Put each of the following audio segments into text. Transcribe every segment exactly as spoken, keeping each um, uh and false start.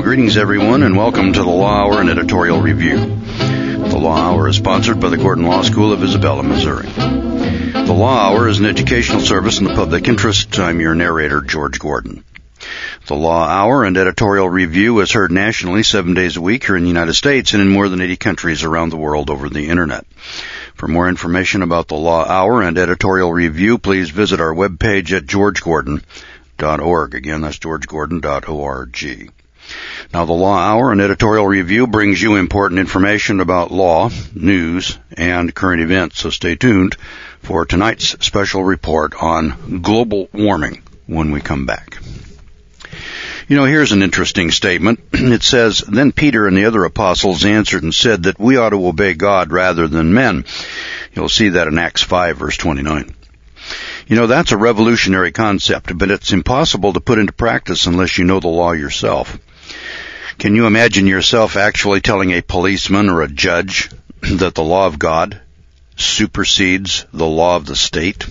Greetings, everyone, and welcome to the Law Hour and Editorial Review. The Law Hour is sponsored by the Gordon Law School of Isabella, Missouri. The Law Hour is an educational service in the public interest. I'm your narrator, George Gordon. The Law Hour and Editorial Review is heard nationally seven days a week here in the United States and in more than eighty countries around the world over the Internet. For more information about the Law Hour and Editorial Review, please visit our webpage at george gordon dot org. Again, that's george gordon dot org. Now, the Law Hour and Editorial Review brings you important information about law, news, and current events, so stay tuned for tonight's special report on global warming when we come back. You know, here's an interesting statement. It says, "Then Peter and the other apostles answered and said that we ought to obey God rather than men." You'll see that in Acts five, verse twenty-nine. You know, that's a revolutionary concept, but it's impossible to put into practice unless you know the law yourself. Can you imagine yourself actually telling a policeman or a judge that the law of God supersedes the law of the state?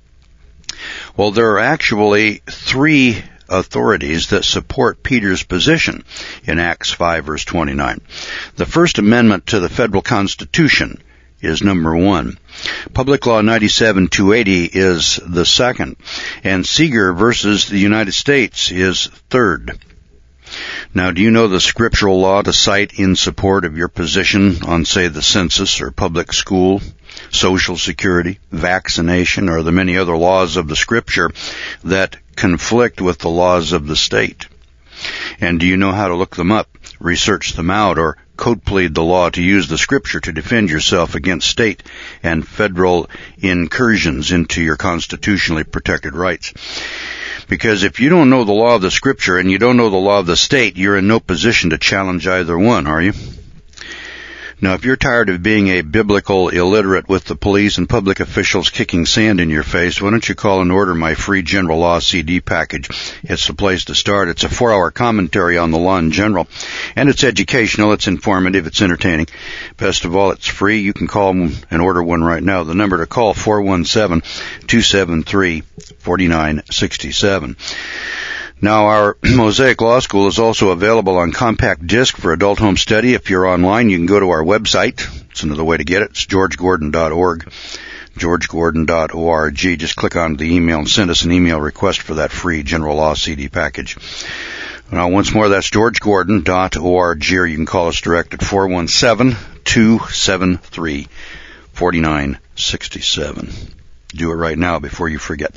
Well, there are actually three authorities that support Peter's position in Acts five, verse twenty-nine. The First Amendment to the Federal Constitution is number one. Public Law ninety-seven two eighty is the second. And Seeger versus the United States is third. Now, do you know the scriptural law to cite in support of your position on, say, the census or public school, Social Security, vaccination, or the many other laws of the Scripture that conflict with the laws of the state? And do you know how to look them up, research them out, or code plead the law to use the Scripture to defend yourself against state and federal incursions into your constitutionally protected rights? Because if you don't know the law of the Scripture and you don't know the law of the state, you're in no position to challenge either one, are you? Now, if you're tired of being a biblical illiterate with the police and public officials kicking sand in your face, why don't you call and order my free general law C D package? It's the place to start. It's a four-hour commentary on the law in general, and it's educational, it's informative, it's entertaining. Best of all, it's free. You can call and order one right now. The number to call, four one seven, two seven three, four nine six seven. Now, our Mosaic Law School is also available on compact disc for adult home study. If you're online, you can go to our website. It's another way to get it. It's george gordon dot org, george gordon dot org. Just click on the email and send us an email request for that free General Law C D package. Now, once more, that's george gordon dot org, or you can call us direct at four one seven, two seven three, four nine six seven. Do it right now before you forget.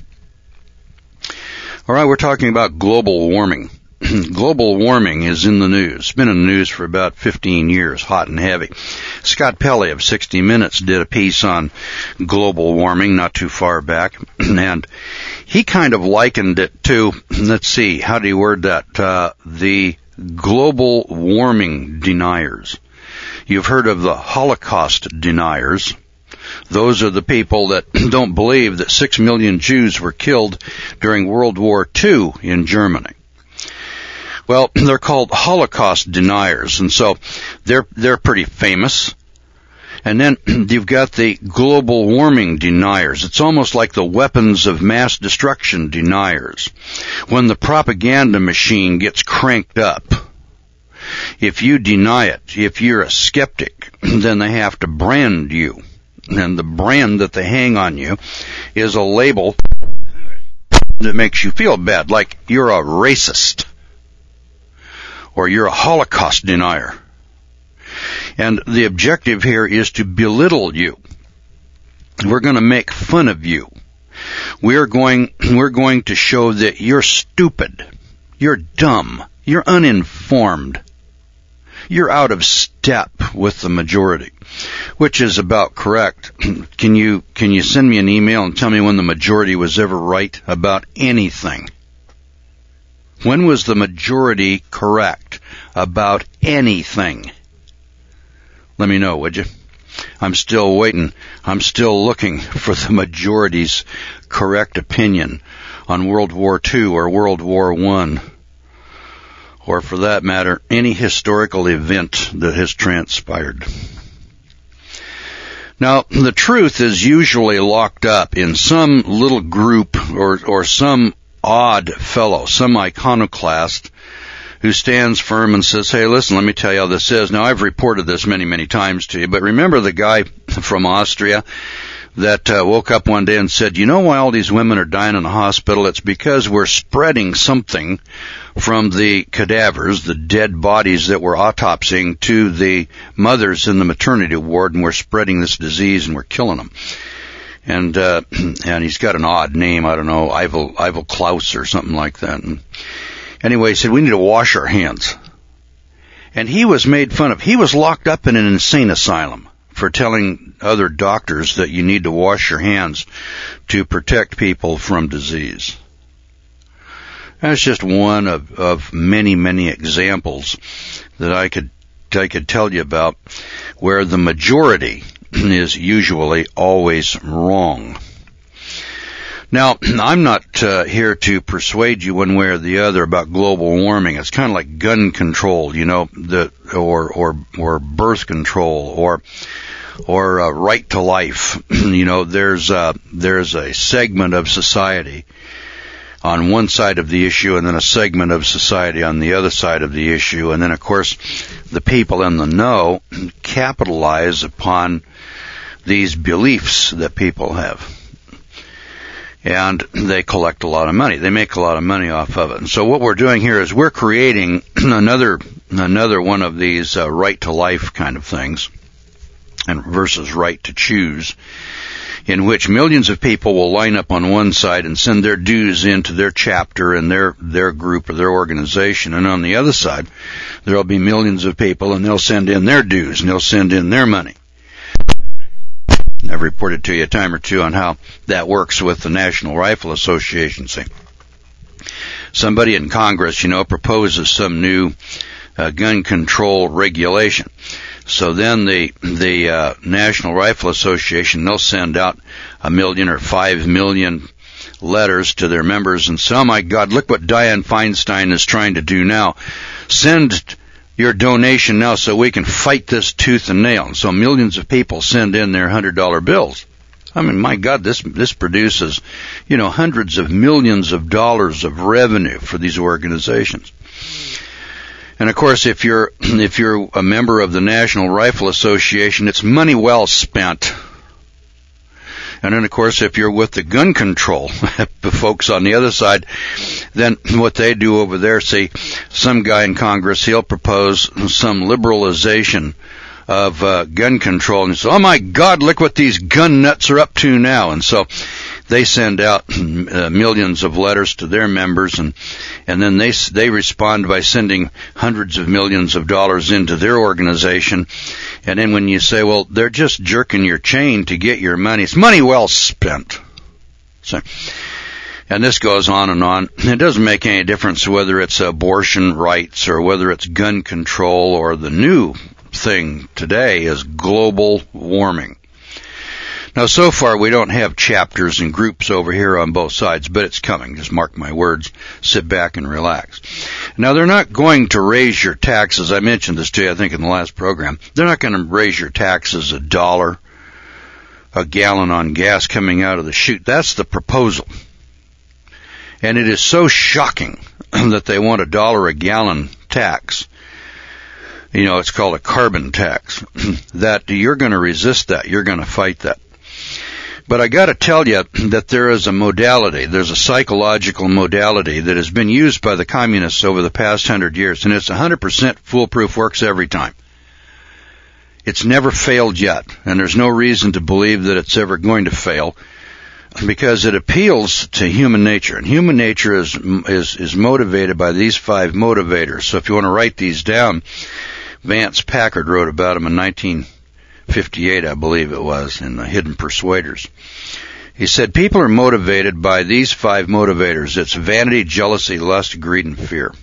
All right, we're talking about global warming. Global warming is in the news. It's been in the news for about fifteen years, hot and heavy. Scott Pelley of sixty minutes did a piece on global warming not too far back, and he kind of likened it to, let's see, how do you word that? Uh, the global warming deniers. You've heard of the Holocaust deniers. Those are the people that don't believe that six million Jews were killed during World War Two in Germany. Well, they're called Holocaust deniers, and so they're they're pretty famous. And then you've got the global warming deniers. It's almost like the weapons of mass destruction deniers. When the propaganda machine gets cranked up, if you deny it, if you're a skeptic, then they have to brand you. And the brand that they hang on you is a label that makes you feel bad, like you're a racist or you're a Holocaust denier. And the objective here is to belittle you. We're going to make fun of you. We're going, we're going to show that you're stupid, you're dumb, you're uninformed, you're out of step with the majority, which is about correct. Can you can you send me an email and tell me when the majority was ever right about anything? When was the majority correct about anything? Let me know, would you? I'm still waiting. I'm still looking for the majority's correct opinion on World War Two or World War One, or for that matter, any historical event that has transpired. Now, the truth is usually locked up in some little group or, or some odd fellow, some iconoclast who stands firm and says, hey, listen, let me tell you how this is. Now, I've reported this many, many times to you, but remember the guy from Austria that uh, woke up one day and said, you know why all these women are dying in the hospital? It's because we're spreading something from the cadavers, the dead bodies that we're autopsying, to the mothers in the maternity ward, and we're spreading this disease and we're killing them. And uh, and he's got an odd name, I don't know, Ivel, Ivel Klaus or something like that. And anyway, he said, we need to wash our hands. And he was made fun of. He was locked up in an insane asylum for telling other doctors that you need to wash your hands to protect people from disease. That's just one of, of many, many examples that I could I could tell you about where the majority is usually always wrong. Now, I'm not uh, here to persuade you one way or the other about global warming. It's kind of like gun control, you know, the or or or birth control or or uh, right to life. You know, there's uh, there's a segment of society on one side of the issue, and then a segment of society on the other side of the issue, and then of course the people in the know capitalize upon these beliefs that people have. And they collect a lot of money. They make a lot of money off of it. And so what we're doing here is we're creating another another one of these uh, right to life kind of things, and versus right to choose, in which millions of people will line up on one side and send their dues into their chapter and their their group or their organization, and on the other side there will be millions of people and they'll send in their dues and they'll send in their money. I've reported to you a time or two on how that works with the National Rifle Association. See, somebody in Congress, you know, proposes some new uh, gun control regulation. So then the the uh, National Rifle Association, they'll send out a million or five million letters to their members and say, oh my God, look what Dianne Feinstein is trying to do now. Send your donation now so we can fight this tooth and nail. And so millions of people send in their one hundred dollar bills. I mean, my God, this this produces, you know, hundreds of millions of dollars of revenue for these organizations. And of course, if you're if you're a member of the National Rifle Association, it's money well spent. And then, of course, if you're with the gun control, the folks on the other side, then what they do over there, see, some guy in Congress, he'll propose some liberalization of uh, gun control, and he says, oh my God, look what these gun nuts are up to now. And so they send out uh, millions of letters to their members, and and then they they respond by sending hundreds of millions of dollars into their organization. And then when you say, well, they're just jerking your chain to get your money, it's money well spent. So, and this goes on and on. It doesn't make any difference whether it's abortion rights or whether it's gun control, or the new thing today is global warming. Now, so far, we don't have chapters and groups over here on both sides, but it's coming. Just mark my words. Sit back and relax. Now, they're not going to raise your taxes. I mentioned this to you, I think, in the last program. They're not going to raise your taxes a dollar a gallon on gas coming out of the chute. That's the proposal. And it is so shocking that they want a dollar a gallon tax. You know, it's called a carbon tax. That you're going to resist that. You're going to fight that. But I got to tell you that there is a modality, there's a psychological modality that has been used by the communists over the past hundred years, and it's one hundred percent foolproof, works every time. It's never failed yet, and there's no reason to believe that it's ever going to fail, because it appeals to human nature, and human nature is is is motivated by these five motivators. So if you want to write these down, Vance Packard wrote about them in nineteen fifty-eight, I believe it was, in The Hidden Persuaders. He said, people are motivated by these five motivators. It's vanity, jealousy, lust, greed, and fear.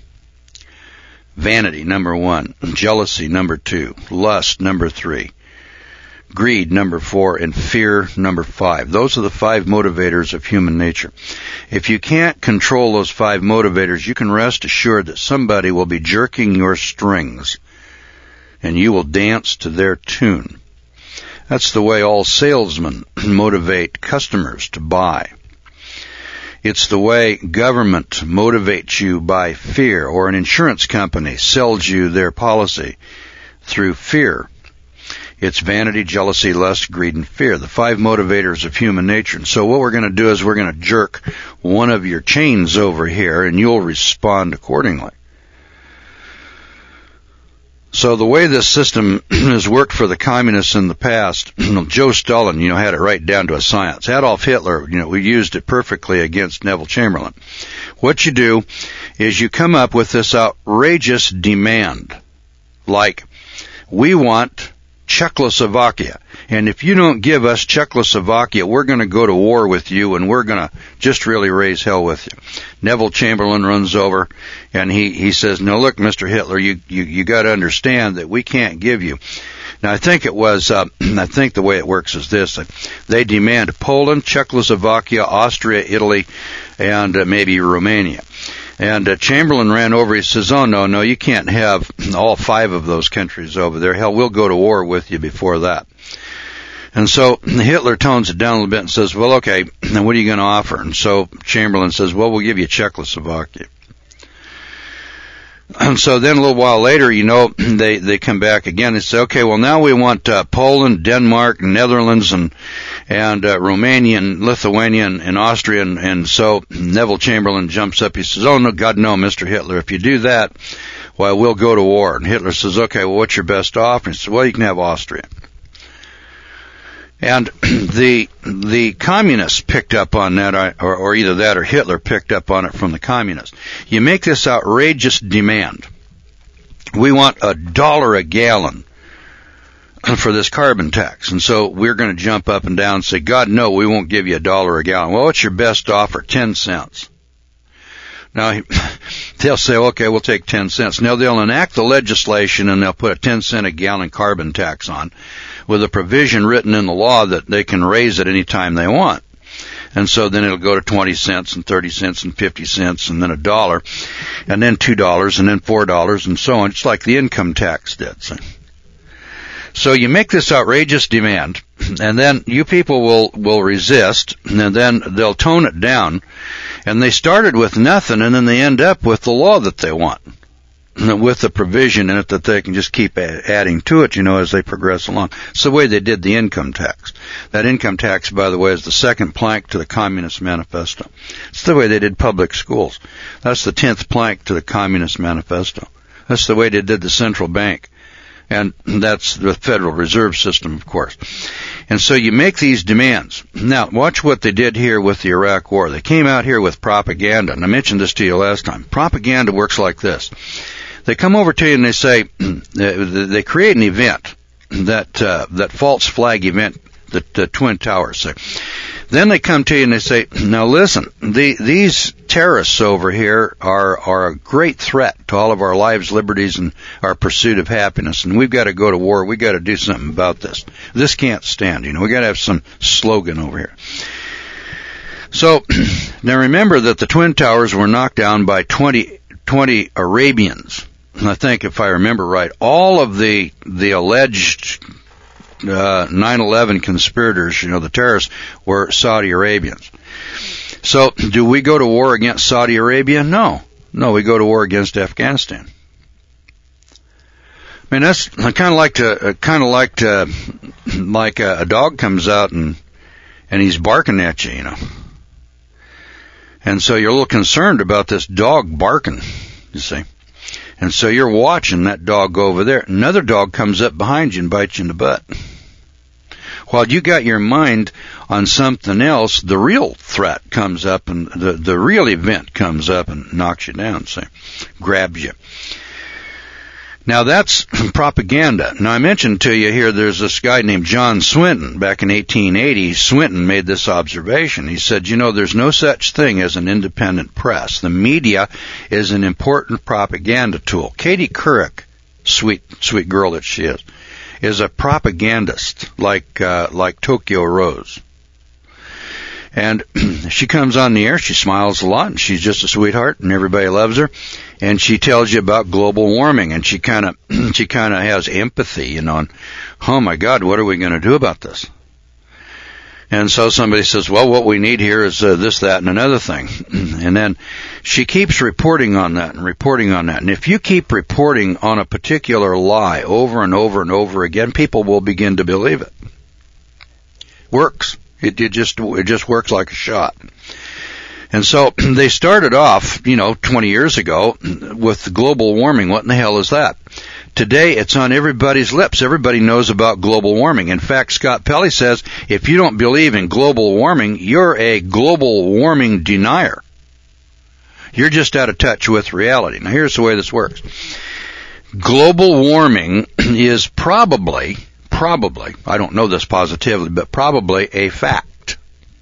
Vanity, number one. Jealousy, number two. Lust, number three. Greed, number four. And fear, number five. Those are the five motivators of human nature. If you can't control those five motivators, you can rest assured that somebody will be jerking your strings, and you will dance to their tune. That's the way all salesmen motivate customers to buy. It's the way government motivates you by fear, or an insurance company sells you their policy through fear. It's vanity, jealousy, lust, greed, and fear, the five motivators of human nature. And so what we're going to do is we're going to jerk one of your chains over here, and you'll respond accordingly. So the way this system has worked for the communists in the past, Joe Stalin, you know, had it right down to a science. Adolf Hitler, you know, we used it perfectly against Neville Chamberlain. What you do is you come up with this outrageous demand, like, we want Czechoslovakia, and if you don't give us Czechoslovakia, we're going to go to war with you, and we're going to just really raise hell with you. Neville Chamberlain runs over, and he, he says, no, look, Mister Hitler, you, you, you got to understand that we can't give you. Now, I think it was, uh, I think the way it works is this. They demand Poland, Czechoslovakia, Austria, Italy, and uh, maybe Romania. And uh, Chamberlain ran over. He says, oh, no, no, you can't have all five of those countries over there. Hell, we'll go to war with you before that. And so Hitler tones it down a little bit and says, well, okay, then what are you going to offer? And so Chamberlain says, well, we'll give you Czechoslovakia. And so then a little while later, you know, they, they come back again and say, okay, well, now we want uh, Poland, Denmark, Netherlands, and and uh, Romania, and Lithuania, and, and Austria. And, and so Neville Chamberlain jumps up. He says, oh, no, God, no, Mister Hitler. If you do that, well, we'll go to war. And Hitler says, okay, well, what's your best offer? And he says, well, you can have Austria. And the the communists picked up on that, or, or either that or Hitler picked up on it from the communists. You make this outrageous demand. We want a dollar a gallon for this carbon tax. And so we're going to jump up and down and say, God, no, we won't give you a dollar a gallon. Well, what's your best offer? Ten cents. Now, they'll say, okay, we'll take ten cents. Now, they'll enact the legislation and they'll put a ten cent a gallon carbon tax on, with a provision written in the law that they can raise it any time they want. And so then it'll go to twenty cents and thirty cents and fifty cents and then a dollar and then two dollars and then four dollars and so on, just like the income tax did. So, so you make this outrageous demand, and then you people will, will resist, and then they'll tone it down. And they started with nothing, and then they end up with the law that they want, with the provision in it that they can just keep adding to it, you know, as they progress along. It's the way they did the income tax. That income tax, by the way, is the second plank to the Communist Manifesto. It's the way they did public schools. That's the tenth plank to the Communist Manifesto. That's the way they did the central bank. And that's the Federal Reserve System, of course. And so you make these demands. Now, watch what they did here with the Iraq War. They came out here with propaganda, and I mentioned this to you last time. Propaganda works like this. They come over to you and they say, they create an event, that uh, that false flag event that the Twin Towers say. Then they come to you and they say, now listen, the, these terrorists over here are, are a great threat to all of our lives, liberties, and our pursuit of happiness, and we've got to go to war. We've got to do something about this. This can't stand, you know. We've got to have some slogan over here. So, now remember that the Twin Towers were knocked down by twenty, twenty Arabians. And I think, if I remember right, all of the, the alleged Uh, nine eleven conspirators, you know, the terrorists, were Saudi Arabians. So, do we go to war against Saudi Arabia? No. No, we go to war against Afghanistan. I mean, that's kind of like to, kind of like to, like a, a dog comes out and, and he's barking at you, you know. And so you're a little concerned about this dog barking, you see. And so you're watching that dog go over there. Another dog comes up behind you and bites you in the butt. While you got your mind on something else, the real threat comes up, and the, the real event comes up and knocks you down, say, grabs you. Now that's propaganda. Now I mentioned to you here there's this guy named John Swinton. Back in eighteen eighty, Swinton made this observation. He said, you know, there's no such thing as an independent press. The media is an important propaganda tool. Katie Couric, sweet, sweet girl that she is, is a propagandist like, uh, like Tokyo Rose. And she comes on the air, she smiles a lot, and she's just a sweetheart, and everybody loves her. And she tells you about global warming, and she kind of, she kind of has empathy, you know, and, oh my God, what are we going to do about this? And so somebody says, well, what we need here is uh, this, that, and another thing. And then she keeps reporting on that and reporting on that. And if you keep reporting on a particular lie over and over and over again, people will begin to believe it. Works. It, it just it just works like a shot. And so they started off, you know, twenty years ago with global warming. What in the hell is that? Today, it's on everybody's lips. Everybody knows about global warming. In fact, Scott Pelley says, if you don't believe in global warming, you're a global warming denier. You're just out of touch with reality. Now, here's the way this works. Global warming is probably, probably, I don't know this positively, but probably a fact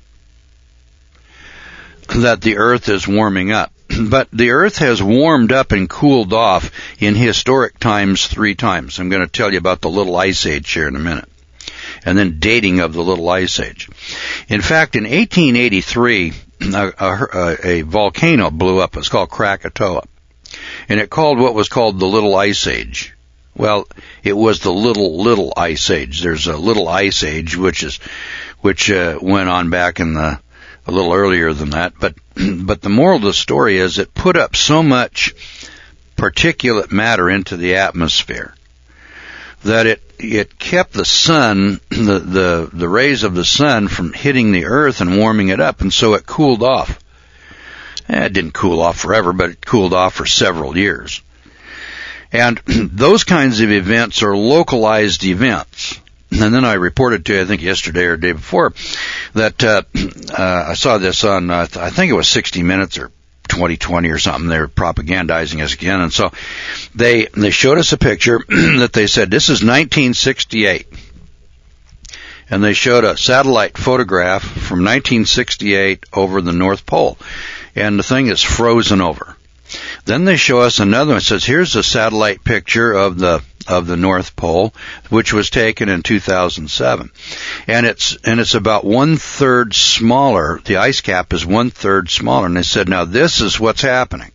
that the Earth is warming up. But the Earth has warmed up and cooled off in historic times three times. I'm going to tell you about the Little Ice Age here in a minute. And then dating of the Little Ice Age. In fact, in eighteen eighty-three, a, a, a volcano blew up. It's called Krakatoa. And it called what was called the Little Ice Age. Well, it was the Little, Little Ice Age. There's a Little Ice Age, which is, which uh, went on back in the a little earlier than that, but but the moral of the story is it put up so much particulate matter into the atmosphere that it it kept the sun, the the the rays of the sun from hitting the earth and warming it up, and so it cooled off. Eh, it didn't cool off forever, but it cooled off for several years. And those kinds of events are localized events. And then I reported to you, I think yesterday or the day before, that uh, uh, I saw this on, uh, I think it was sixty minutes or twenty twenty or something. They were propagandizing us again. And so they they showed us a picture that they said, this is nineteen sixty-eight. And they showed a satellite photograph from nineteen sixty-eight over the North Pole. And the thing is frozen over. Then they show us another one. It says, here's a satellite picture of the of the North Pole, which was taken in two thousand seven. And it's and it's about one-third smaller. The ice cap is one-third smaller. And they said, now this is what's happening.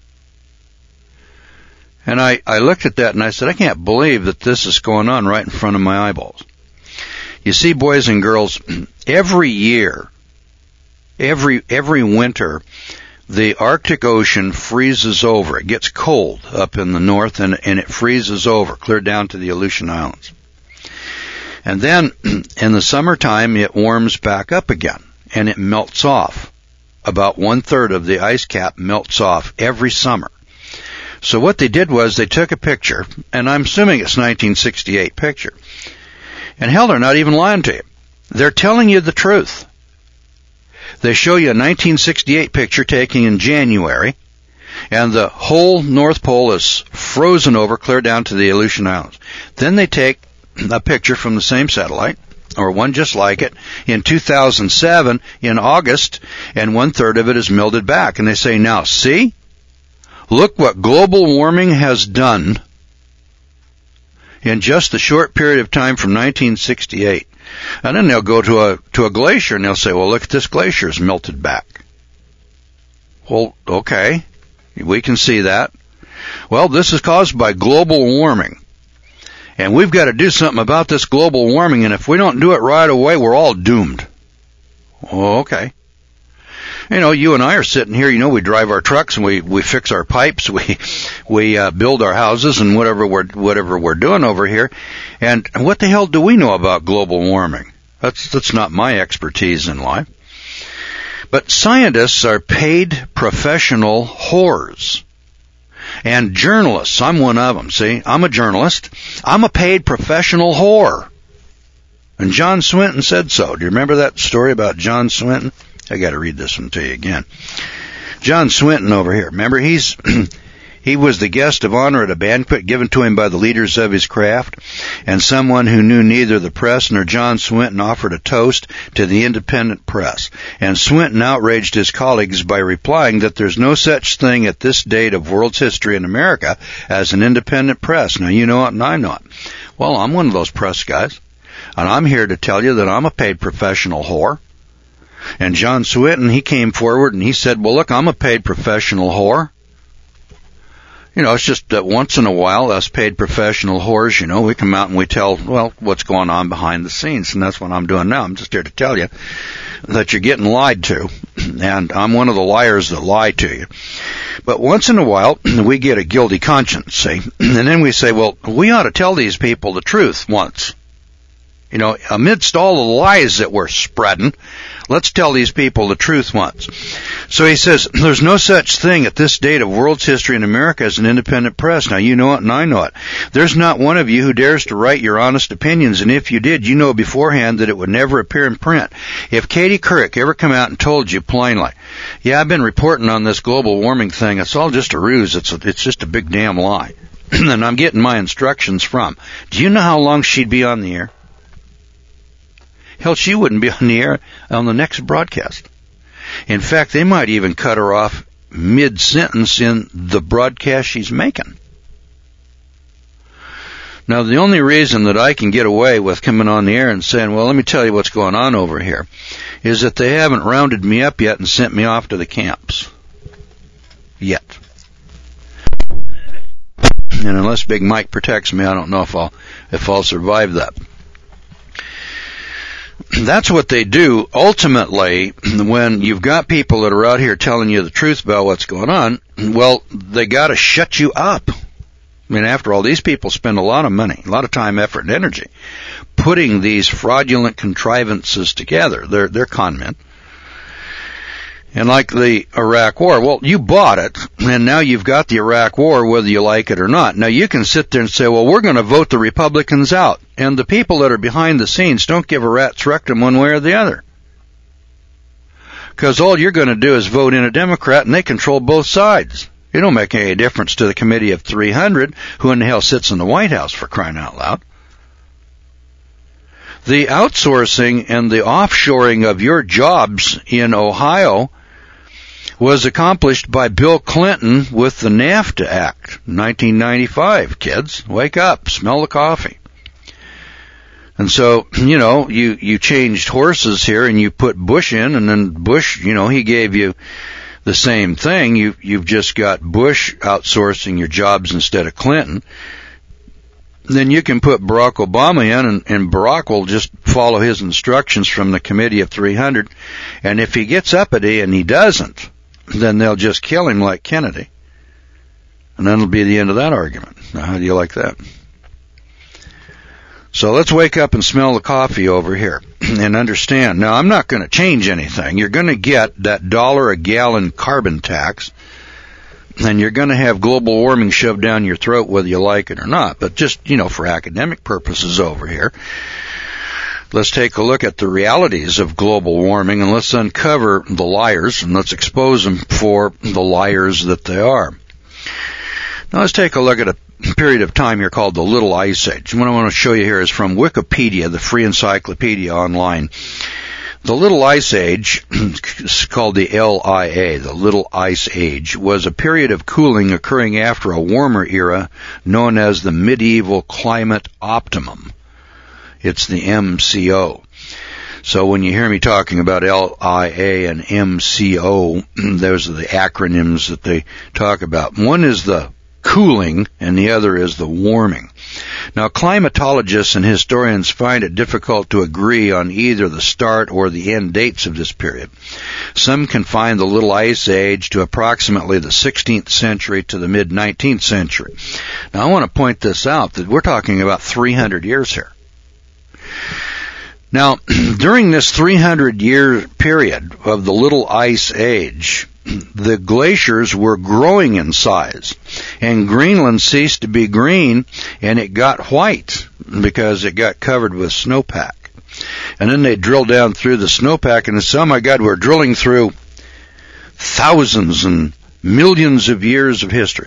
And I, I looked at that and I said, I can't believe that this is going on right in front of my eyeballs. You see, boys and girls, every year, every every winter, the Arctic Ocean freezes over. It gets cold up in the north, and, and it freezes over, clear down to the Aleutian Islands. And then, in the summertime, it warms back up again, and it melts off. About one-third of the ice cap melts off every summer. So what they did was they took a picture, and I'm assuming it's nineteen sixty-eight picture. And hell, they're not even lying to you. They're telling you the truth. They show you a nineteen sixty-eight picture taken in January, and the whole North Pole is frozen over, clear down to the Aleutian Islands. Then they take a picture from the same satellite, or one just like it, in two thousand seven, in August, and one-third of it is melted back. And they say, now, see? Look what global warming has done in just a short period of time from nineteen sixty-eight. And then they'll go to a to a glacier and they'll say, well, look at this glacier, it's melted back. Well, okay, we can see that. Well, this is caused by global warming. And we've got to do something about this global warming, and if we don't do it right away, we're all doomed. Oh, okay. You know, you and I are sitting here, you know, we drive our trucks and we, we fix our pipes, we, we, uh, build our houses and whatever we're, whatever we're doing over here. And what the hell do we know about global warming? That's, that's not my expertise in life. But scientists are paid professional whores. And journalists, I'm one of them, see? I'm a journalist. I'm a paid professional whore. And John Swinton said so. Do you remember that story about John Swinton? I got to read this one to you again. John Swinton over here. Remember, he's he was the guest of honor at a banquet given to him by the leaders of his craft, and someone who knew neither the press nor John Swinton offered a toast to the independent press. And Swinton outraged his colleagues by replying that there's no such thing at this date of world's history in America as an independent press. Now, you know it and I know it. Well, I'm one of those press guys, and I'm here to tell you that I'm a paid professional whore. And John Swinton, he came forward and he said, well, look, I'm a paid professional whore. You know, it's just that once in a while, us paid professional whores, you know, we come out and we tell, well, what's going on behind the scenes, and that's what I'm doing now. I'm just here to tell you that you're getting lied to, and I'm one of the liars that lie to you. But once in a while, we get a guilty conscience, see, and then we say, well, we ought to tell these people the truth once. You know, amidst all the lies that we're spreading, let's tell these people the truth once. So he says, there's no such thing at this date of world's history in America as an independent press. Now, you know it and I know it. There's not one of you who dares to write your honest opinions, and if you did, you know beforehand that it would never appear in print. If Katie Couric ever come out and told you plainly, yeah, I've been reporting on this global warming thing, it's all just a ruse, it's, a, it's just a big damn lie, and I'm getting my instructions from, do you know how long she'd be on the air? Hell, she wouldn't be on the air on the next broadcast. In fact, they might even cut her off mid-sentence in the broadcast she's making. Now, the only reason that I can get away with coming on the air and saying, well, let me tell you what's going on over here, is that they haven't rounded me up yet and sent me off to the camps. Yet. And unless Big Mike protects me, I don't know if I'll, if I'll survive that. That's what they do. Ultimately, when you've got people that are out here telling you the truth about what's going on, well, they got to shut you up. I mean, after all, these people spend a lot of money, a lot of time, effort, and energy putting these fraudulent contrivances together. They're, they're con men. And like the Iraq War, well, you bought it, and now you've got the Iraq War whether you like it or not. Now, you can sit there and say, well, we're going to vote the Republicans out. And the people that are behind the scenes don't give a rat's rectum one way or the other. Because all you're going to do is vote in a Democrat, and they control both sides. It don't make any difference to the Committee of three hundred, who in the hell sits in the White House, for crying out loud. The outsourcing and the offshoring of your jobs in Ohio was accomplished by Bill Clinton with the NAFTA Act, nineteen ninety-five. Kids, wake up, smell the coffee. And so, you know, you, you changed horses here and you put Bush in, and then Bush, you know, he gave you the same thing. You, you've just got Bush outsourcing your jobs instead of Clinton. Then you can put Barack Obama in, and, and Barack will just follow his instructions from the Committee of three hundred. And if he gets uppity and he doesn't, then they'll just kill him like Kennedy. And then it'll be the end of that argument. Now, how do you like that? So let's wake up and smell the coffee over here and understand. Now, I'm not going to change anything. You're going to get that dollar a gallon carbon tax, and you're going to have global warming shoved down your throat whether you like it or not. But just, you know, for academic purposes over here, let's take a look at the realities of global warming, and let's uncover the liars, and let's expose them for the liars that they are. Now let's take a look at a period of time here called the Little Ice Age. And what I want to show you here is from Wikipedia, the free encyclopedia online. The Little Ice Age, called the L I A, the Little Ice Age, was a period of cooling occurring after a warmer era known as the Medieval Climate Optimum. It's the M C O. So when you hear me talking about L I A and M C O, those are the acronyms that they talk about. One is the cooling, and the other is the warming. Now, climatologists and historians find it difficult to agree on either the start or the end dates of this period. Some confine the Little Ice Age to approximately the sixteenth century to the mid-nineteenth century. Now, I want to point this out, that we're talking about three hundred years here. Now, during this three hundred year period of the Little Ice Age, the glaciers were growing in size, and Greenland ceased to be green, and it got white because it got covered with snowpack. And then they drilled down through the snowpack, and they said, oh my God, we're drilling through thousands and millions of years of history.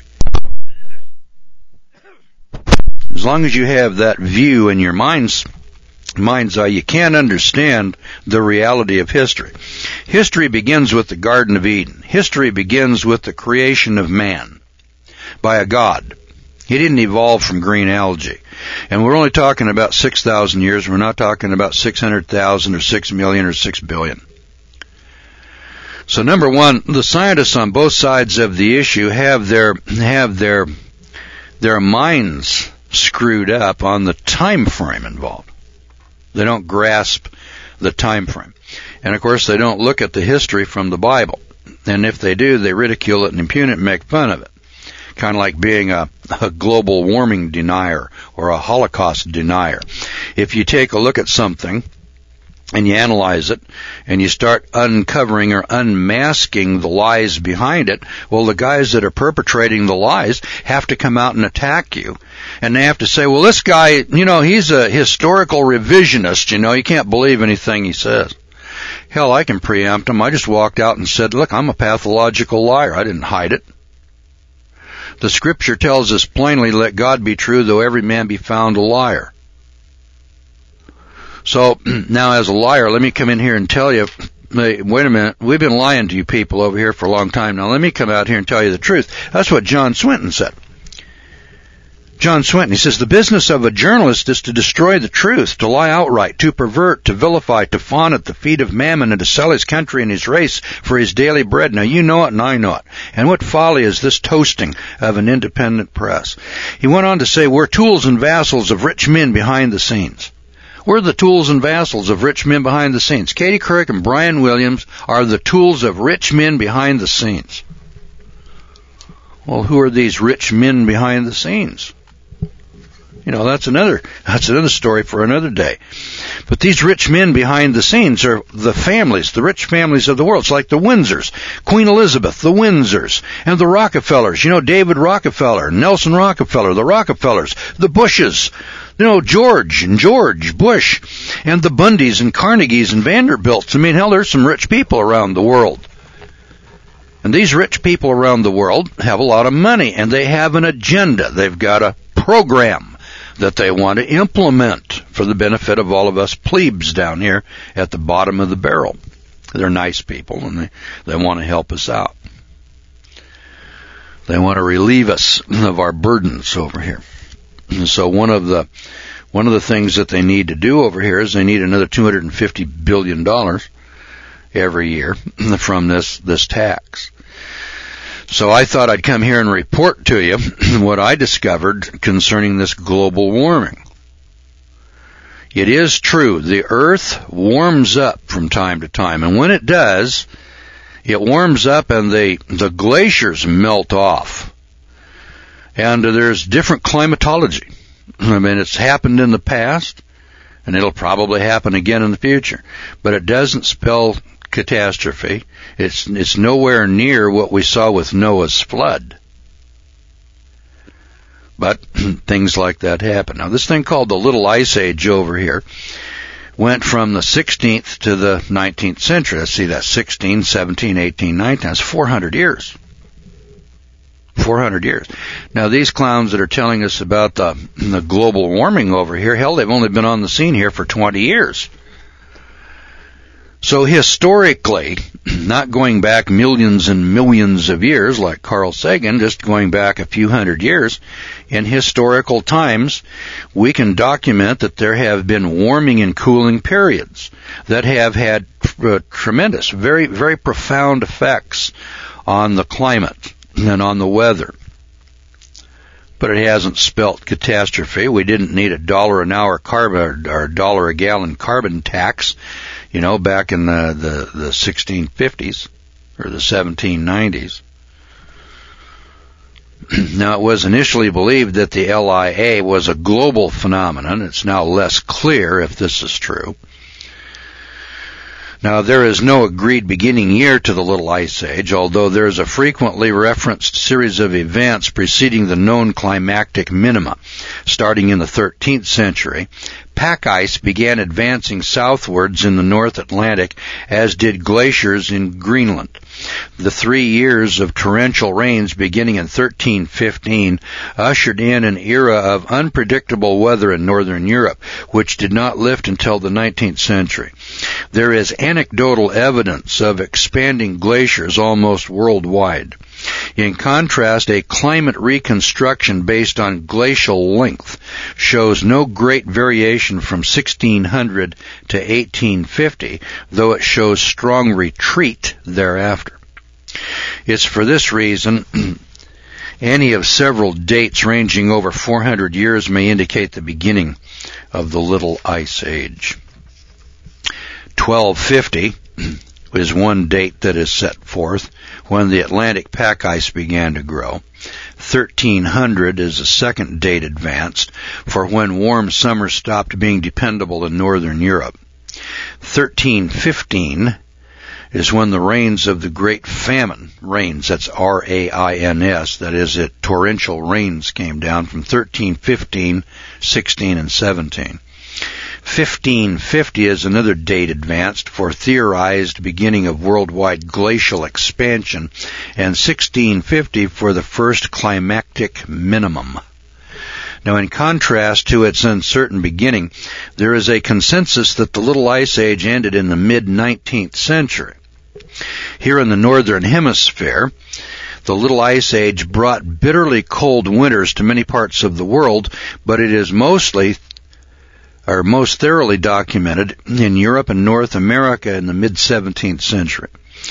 As long as you have that view in your mind's mind's eye, you can't understand the reality of history. History begins with the Garden of Eden. History begins with the creation of man by a God. He didn't evolve from green algae. And we're only talking about six thousand years. We're not talking about six hundred thousand or six million or six billion. So number one, the scientists on both sides of the issue have their have their their minds screwed up on the time frame involved. They don't grasp the time frame. And of course they don't look at the history from the Bible. And if they do, they ridicule it and impugn it and make fun of it. Kind of like being a, a global warming denier or a Holocaust denier. If you take a look at something and you analyze it, and you start uncovering or unmasking the lies behind it, well, the guys that are perpetrating the lies have to come out and attack you. And they have to say, well, this guy, you know, he's a historical revisionist, you know, you can't believe anything he says. Hell, I can preempt him. I just walked out and said, look, I'm a pathological liar. I didn't hide it. The scripture tells us plainly, let God be true, though every man be found a liar. So, now as a liar, let me come in here and tell you, hey, wait a minute, we've been lying to you people over here for a long time. Now let me come out here and tell you the truth. That's what John Swinton said. John Swinton, he says, the business of a journalist is to destroy the truth, to lie outright, to pervert, to vilify, to fawn at the feet of mammon, and to sell his country and his race for his daily bread. Now you know it and I know it. And what folly is this toasting of an independent press? He went on to say, we're tools and vassals of rich men behind the scenes. We're the tools and vassals of rich men behind the scenes. Katie Couric and Brian Williams are the tools of rich men behind the scenes. Well, who are these rich men behind the scenes? You know, that's another, that's another story for another day. But these rich men behind the scenes are the families, the rich families of the world. It's like the Windsors, Queen Elizabeth, the Windsors, and the Rockefellers. You know, David Rockefeller, Nelson Rockefeller, the Rockefellers, the Bushes. You know, George and George Bush, and the Bundys and Carnegies and Vanderbilts. I mean, hell, there's some rich people around the world. And these rich people around the world have a lot of money, and they have an agenda. They've got a program that they want to implement for the benefit of all of us plebes down here at the bottom of the barrel. They're nice people, and they, they want to help us out. They want to relieve us of our burdens over here. And so one of the one of the things that they need to do over here is they need another two hundred fifty billion dollars every year from this this tax. So I thought I'd come here and report to you what I discovered concerning this global warming. It is true, the earth warms up from time to time, and when it does, it warms up and the the glaciers melt off. And there's different climatology. I mean, it's happened in the past, and it'll probably happen again in the future. But it doesn't spell catastrophe. It's it's nowhere near what we saw with Noah's flood. But things like that happen. Now, this thing called the Little Ice Age over here went from the sixteenth to the nineteenth century. Let's see, that's sixteen, seventeen, eighteen, nineteen. That's four hundred years. four hundred years. Now, these clowns that are telling us about the, the global warming over here, hell, they've only been on the scene here for twenty years. So historically, not going back millions and millions of years like Carl Sagan, just going back a few hundred years, in historical times, we can document that there have been warming and cooling periods that have had uh, tremendous, very, very profound effects on the climate and on the weather. But it hasn't spelt catastrophe. We didn't need a dollar an hour carbon or a dollar a gallon carbon tax, you know, back in the, the, the sixteen fifties or the seventeen nineties. Now, it was initially believed that the L I A was a global phenomenon. It's now less clear if this is true. Now, there is no agreed beginning year to the Little Ice Age, although there is a frequently referenced series of events preceding the known climactic minima. Starting in the thirteenth century, pack ice began advancing southwards in the North Atlantic, as did glaciers in Greenland. The three years of torrential rains beginning in thirteen fifteen ushered in an era of unpredictable weather in northern Europe, which did not lift until the nineteenth century. There is anecdotal evidence of expanding glaciers almost worldwide. In contrast, a climate reconstruction based on glacial length shows no great variation from sixteen hundred to eighteen fifty, though it shows strong retreat thereafter. It's for this reason any of several dates ranging over four hundred years may indicate the beginning of the Little Ice Age. twelve fifty is one date that is set forth, when the Atlantic pack ice began to grow. thirteen hundred is a second date advanced for when warm summers stopped being dependable in northern Europe. thirteen fifteen is when the rains of the Great Famine, rains, that's R A I N S, that is, it torrential rains came down from thirteen fifteen, sixteen, and seventeen. fifteen fifty is another date advanced for theorized beginning of worldwide glacial expansion, and sixteen fifty for the first climactic minimum. Now, in contrast to its uncertain beginning, there is a consensus that the Little Ice Age ended in the mid-nineteenth century. Here in the Northern Hemisphere, the Little Ice Age brought bitterly cold winters to many parts of the world, but it is mostly are most thoroughly documented in Europe and North America in the mid-seventeenth century.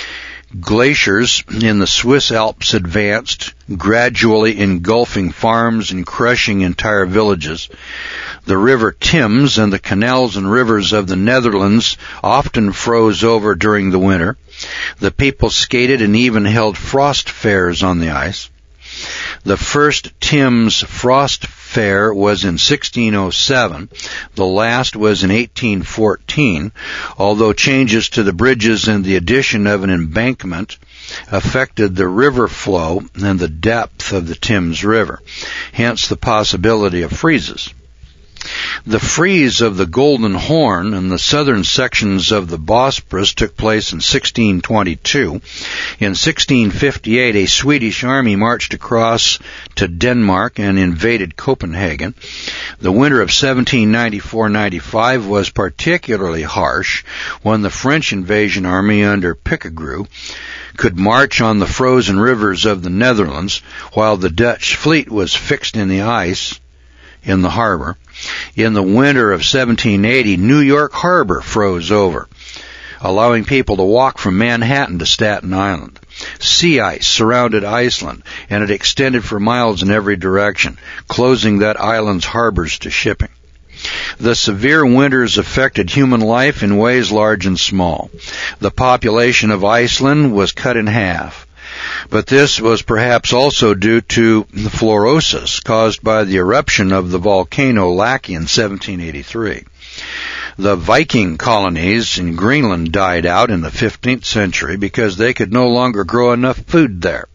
Glaciers in the Swiss Alps advanced, gradually engulfing farms and crushing entire villages. The River Thames and the canals and rivers of the Netherlands often froze over during the winter. The people skated and even held frost fairs on the ice. The first Thames Frost Fair was in sixteen oh seven. The last was in eighteen fourteen, although changes to the bridges and the addition of an embankment affected the river flow and the depth of the Thames River, hence the possibility of freezes. The freeze of the Golden Horn and the southern sections of the Bosporus took place in sixteen twenty-two. In sixteen fifty-eight, a Swedish army marched across to Denmark and invaded Copenhagen. The winter of seventeen ninety-four ninety-five was particularly harsh when the French invasion army under Pichegru could march on the frozen rivers of the Netherlands while the Dutch fleet was fixed in the ice in the harbor. In the winter of seventeen eighty, New York Harbor froze over, allowing people to walk from Manhattan to Staten Island. Sea ice surrounded Iceland, and it extended for miles in every direction, closing that island's harbors to shipping. The severe winters affected human life in ways large and small. The population of Iceland was cut in half. But this was perhaps also due to the fluorosis caused by the eruption of the volcano Laki in seventeen eighty-three. The Viking colonies in Greenland died out in the fifteenth century because they could no longer grow enough food there.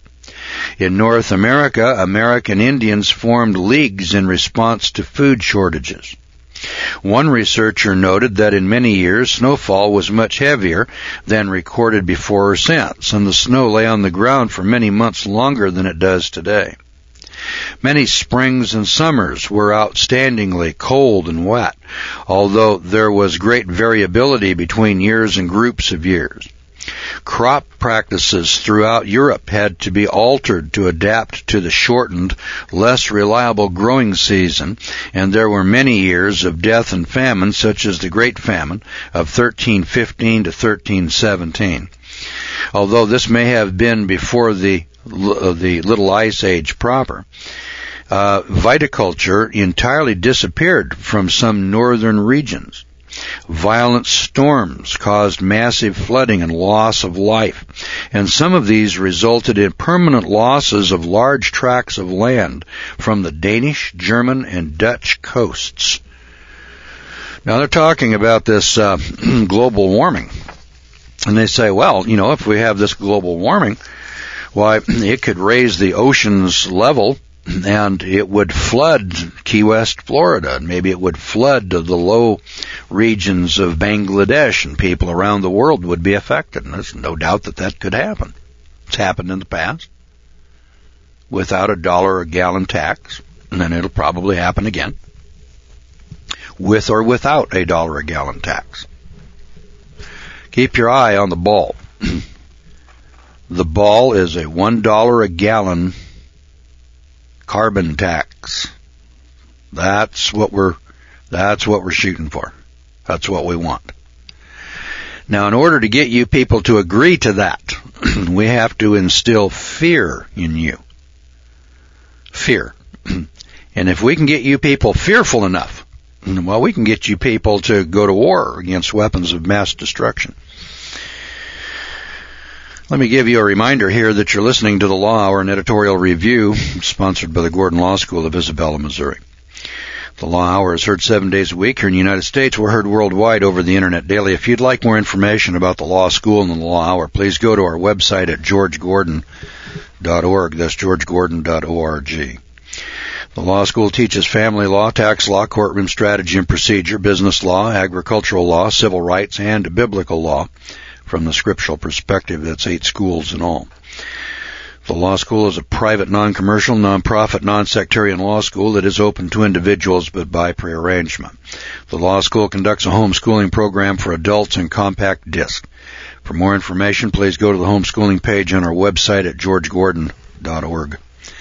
In North America, American Indians formed leagues in response to food shortages. One researcher noted that in many years snowfall was much heavier than recorded before or since, and the snow lay on the ground for many months longer than it does today. Many springs and summers were outstandingly cold and wet, although there was great variability between years and groups of years. Crop practices throughout Europe had to be altered to adapt to the shortened, less reliable growing season, and there were many years of death and famine, such as the Great Famine of thirteen fifteen to thirteen seventeen. Although this may have been before the, the Little Ice Age proper, uh, viticulture entirely disappeared from some northern regions. Violent storms caused massive flooding and loss of life, and some of these resulted in permanent losses of large tracts of land from the Danish, German, and Dutch coasts. Now they're talking about this uh, global warming, and they say, well, you know, if we have this global warming, why, it could raise the ocean's level and it would flood Key West, Florida, and maybe it would flood the low regions of Bangladesh, and people around the world would be affected. And there's no doubt that that could happen. It's happened in the past without a dollar a gallon tax, and then it'll probably happen again with or without a dollar a gallon tax. Keep your eye on the ball. The ball is a one dollar a gallon carbon tax. That's what we're, that's what we're shooting for. That's what we want. Now, in order to get you people to agree to that, we have to instill fear in you. Fear. And if we can get you people fearful enough, well, we can get you people to go to war against weapons of mass destruction. Let me give you a reminder here that you're listening to the Law Hour, an editorial review sponsored by the Gordon Law School of Isabella, Missouri. The Law Hour is heard seven days a week here in the United States. We're heard worldwide over the Internet daily. If you'd like more information about the Law School and the Law Hour, please go to our website at george gordon dot org. That's george gordon dot org. The Law School teaches family law, tax law, courtroom strategy and procedure, business law, agricultural law, civil rights, and biblical law from the scriptural perspective. That's eight schools in all. The Law School is a private, non-commercial, non-profit, non-sectarian law school that is open to individuals but by prearrangement. The Law School conducts a homeschooling program for adults in compact disc. For more information, please go to the homeschooling page on our website at george gordon dot org.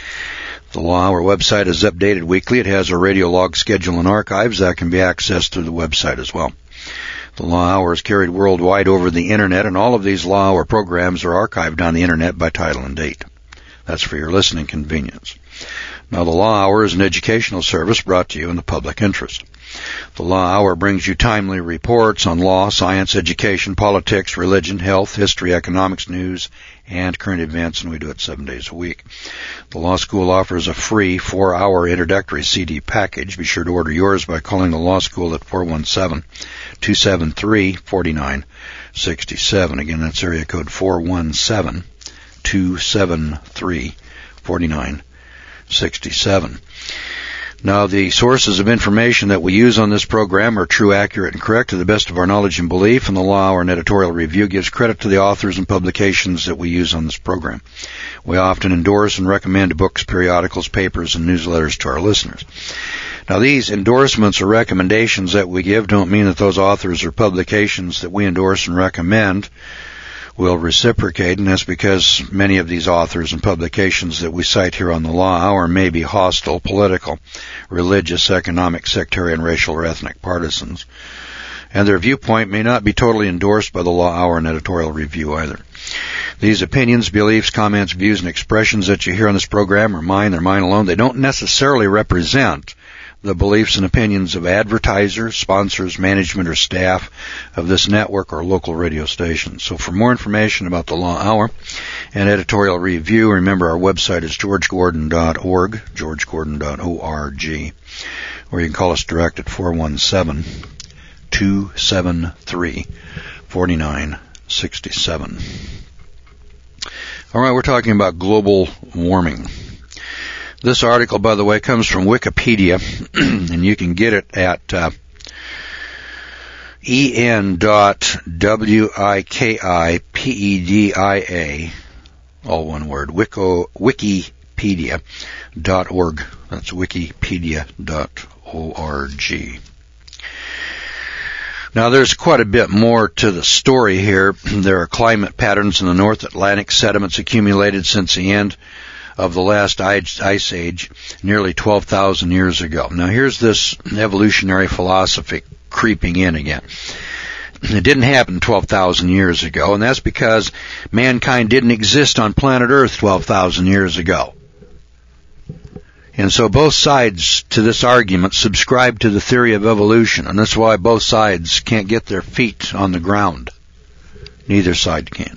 The Law Hour website is updated weekly. It has a radio log schedule and archives that can be accessed through the website as well. The Law Hour is carried worldwide over the Internet, and all of these Law Hour programs are archived on the Internet by title and date. That's for your listening convenience. Now, the Law Hour is an educational service brought to you in the public interest. The Law Hour brings you timely reports on law, science, education, politics, religion, health, history, economics, news, and current events, and we do it seven days a week. The Law School offers a free four-hour introductory C D package. Be sure to order yours by calling the Law School at four one seven, two seven three, four nine six seven. Again, that's area code four one seven, two seven three, four nine six seven. Now, the sources of information that we use on this program are true, accurate, and correct to the best of our knowledge and belief, and the Law Hour and editorial review gives credit to the authors and publications that we use on this program. We often endorse and recommend books, periodicals, papers, and newsletters to our listeners. Now, these endorsements or recommendations that we give don't mean that those authors or publications that we endorse and recommend will reciprocate, and that's because many of these authors and publications that we cite here on the Law Hour may be hostile, political, religious, economic, sectarian, racial, or ethnic partisans, and their viewpoint may not be totally endorsed by the Law Hour and editorial review either. These opinions, beliefs, comments, views, and expressions that you hear on this program are mine. They're mine alone. They don't necessarily represent the beliefs and opinions of advertisers, sponsors, management, or staff of this network or local radio station. So for more information about the Law Hour and editorial review, remember our website is george gordon dot org, george gordon dot org, or you can call us direct at four one seven, two seven three, four nine six seven. All right, we're talking about global warming. This article, by the way, comes from Wikipedia, and you can get it at uh, en dot wikipedia, all one word, wico, wikipedia dot org. That's wikipedia dot org. Now, there's quite a bit more to the story here. There are climate patterns in the North Atlantic, sediments accumulated since the end of the last ice age, nearly twelve thousand years ago. Now, here's this evolutionary philosophy creeping in again. It didn't happen twelve thousand years ago, and that's because mankind didn't exist on planet Earth twelve thousand years ago. And so both sides to this argument subscribe to the theory of evolution, and that's why both sides can't get their feet on the ground. Neither side can.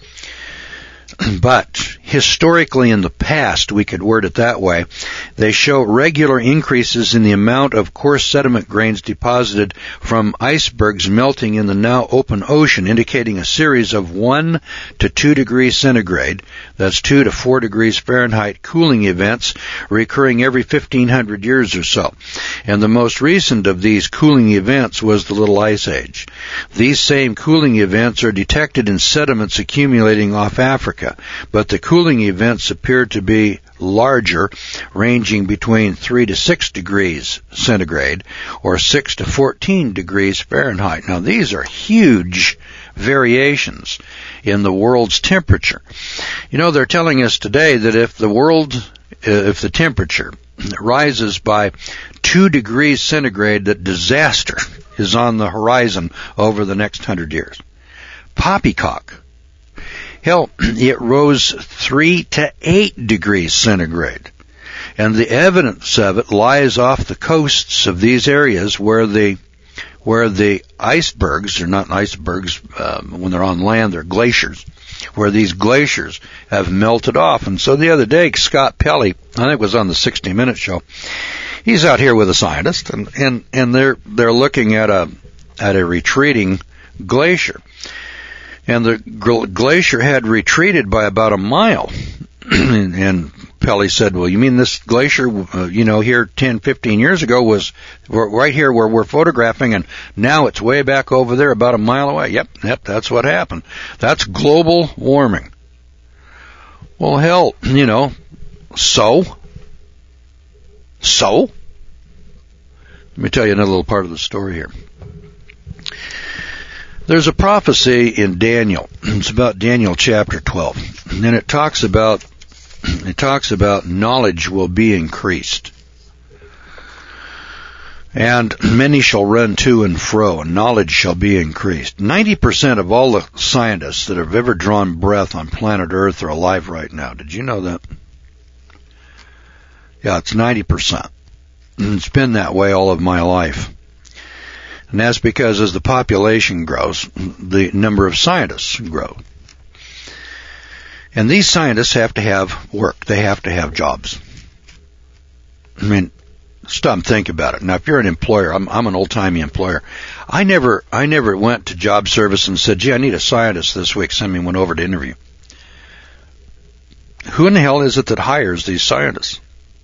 But historically in the past, we could word it that way, they show regular increases in the amount of coarse sediment grains deposited from icebergs melting in the now open ocean, indicating a series of one to two degrees centigrade, that's two to four degrees Fahrenheit cooling events recurring every fifteen hundred years or so. And the most recent of these cooling events was the Little Ice Age. These same cooling events are detected in sediments accumulating off Africa, but the cooling events appear to be larger, ranging between three to six degrees centigrade or six to fourteen degrees Fahrenheit. Now, these are huge variations in the world's temperature. You know, they're telling us today that if the world, if the temperature rises by two degrees centigrade, that disaster is on the horizon over the next hundred years. Poppycock. Hell, it rose three to eight degrees centigrade. And the evidence of it lies off the coasts of these areas where the where the icebergs, they're not icebergs um, when they're on land, they're glaciers, where these glaciers have melted off. And so the other day, Scott Pelley, I think it was on the sixty minute show, he's out here with a scientist, and, and, and they're they're looking at a at a retreating glacier. And the glacier had retreated by about a mile. and, and Pelley said, well, you mean this glacier, uh, you know, here ten, fifteen years ago was right here where we're photographing, and now it's way back over there about a mile away? Yep, yep, that's what happened. That's global warming. Well, hell, you know, so? So? Let me tell you another little part of the story here. There's a prophecy in Daniel. It's about Daniel chapter twelve. And it talks about it talks about knowledge will be increased. And many shall run to and fro, and knowledge shall be increased. Ninety percent of all the scientists that have ever drawn breath on planet Earth are alive right now. Did you know that? Yeah, it's ninety percent. And it's been that way all of my life. And that's because as the population grows, the number of scientists grow. And these scientists have to have work. They have to have jobs. I mean, stop and think about it. Now, if you're an employer, I'm, I'm an old-timey employer. I never, I never went to job service and said, gee, I need a scientist this week. Send me one over to interview. Who in the hell is it that hires these scientists?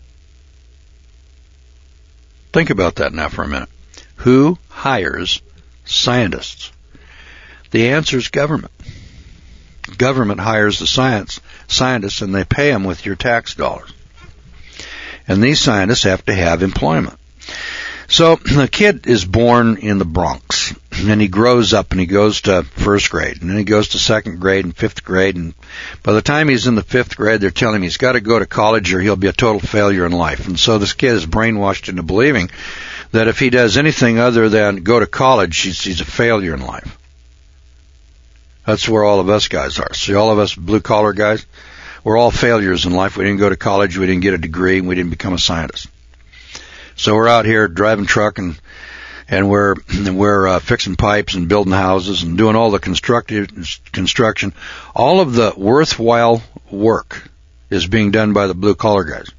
Think about that now for a minute. Who hires scientists? The answer is government. Government hires the science scientists, and they pay them with your tax dollars. And these scientists have to have employment. So the kid is born in the Bronx, and he grows up and he goes to first grade, and then he goes to second grade and fifth grade, and by the time he's in the fifth grade, they're telling him he's got to go to college or he'll be a total failure in life. And so this kid is brainwashed into believing that if he does anything other than go to college, he's, he's a failure in life. That's where all of us guys are. See, all of us blue-collar guys, we're all failures in life. We didn't go to college, we didn't get a degree, and we didn't become a scientist. So we're out here driving truck, and and we're and we're uh, fixing pipes and building houses and doing all the constructive construction. All of the worthwhile work is being done by the blue-collar guys.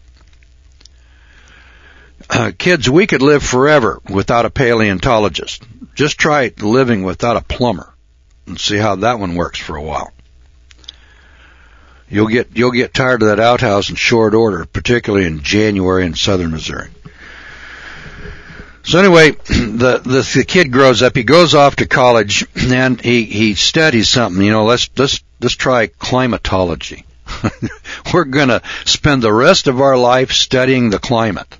Uh, kids, we could live forever without a paleontologist. Just try living without a plumber and see how that one works for a while. You'll get you'll get tired of that outhouse in short order, particularly in January in southern Missouri. So anyway, the, the the kid grows up. He goes off to college and he he studies something. You know, let's let's let's try climatology. We're gonna spend the rest of our life studying the climate.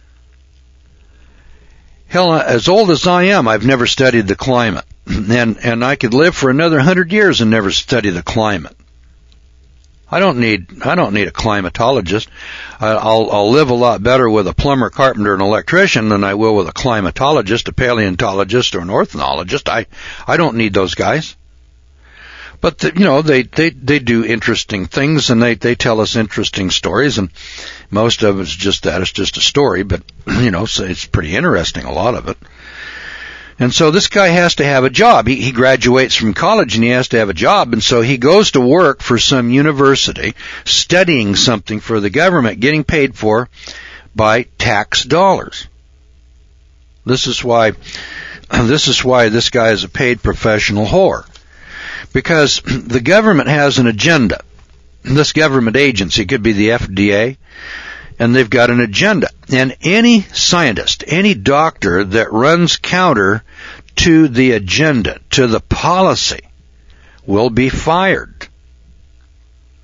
Hell, as old as I am, I've never studied the climate, and and I could live for another hundred years and never study the climate. I don't need I don't need a climatologist. I'll I'll live a lot better with a plumber, carpenter, and electrician than I will with a climatologist, a paleontologist, or an ornithologist. I I don't need those guys. But the, you know they, they they do interesting things, and they they tell us interesting stories, and most of it's just that. It's just a story, but you know so it's pretty interesting, a lot of it. And so this guy has to have a job. He, he graduates from college and he has to have a job. And so he goes to work for some university, studying something for the government, getting paid for by tax dollars. This is why, this is why this guy is a paid professional whore. Because the government has an agenda. This government agency could be the F D A. And they've got an agenda. And any scientist, any doctor that runs counter to the agenda, to the policy, will be fired.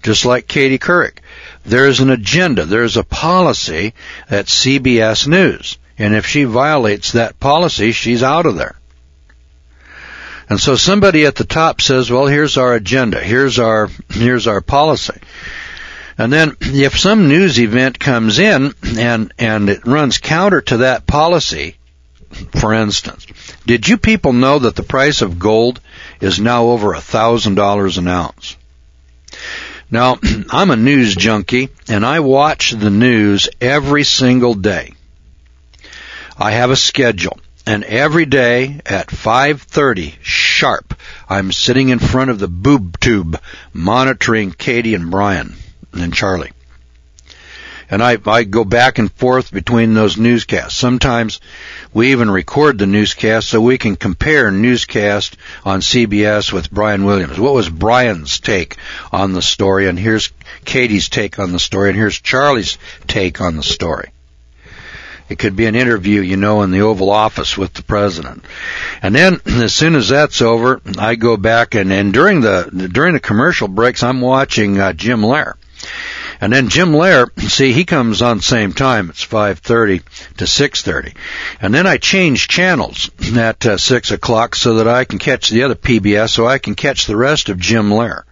just like Katie Couric. There's an agenda. There's a policy at C B S News. And if she violates that policy, she's out of there. And so somebody at the top says, well, here's our agenda. Here's our, here's our policy. And then if some news event comes in and, and it runs counter to that policy, for instance, did you people know that the price of gold is now over a thousand dollars an ounce? Now, I'm a news junkie, and I watch the news every single day. I have a schedule, and every day at five thirty sharp, I'm sitting in front of the boob tube monitoring Katie and Brian and Charlie. And I, I go back and forth between those newscasts. Sometimes we even record the newscast so we can compare newscast on C B S with Brian Williams. What was Brian's take on the story? And here's Katie's take on the story. And here's Charlie's take on the story. It could be an interview, you know, in the Oval Office with the president. And then as soon as that's over, I go back and, and during the during the commercial breaks, I'm watching uh, Jim Lehrer. And then Jim Lehrer, see, he comes on the same time. It's five thirty to six thirty. And then I change channels at uh, six o'clock so that I can catch the other P B S, so I can catch the rest of Jim Lehrer.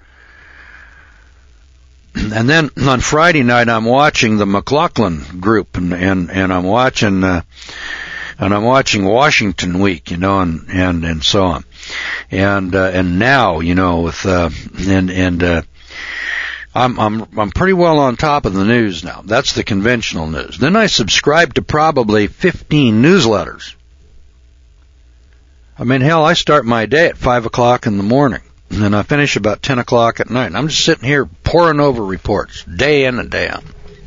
And then on Friday night, I'm watching the McLaughlin group, and, and, and I'm watching, uh, and I'm watching Washington Week, you know, and, and, and so on. And, uh, and now, you know, with, uh, and, and, uh, I'm, I'm, I'm pretty well on top of the news now. That's the conventional news. Then I subscribe to probably fifteen newsletters. I mean, hell, I start my day at five o'clock in the morning, and I finish about ten o'clock at night. And I'm just sitting here poring over reports, day in and day out.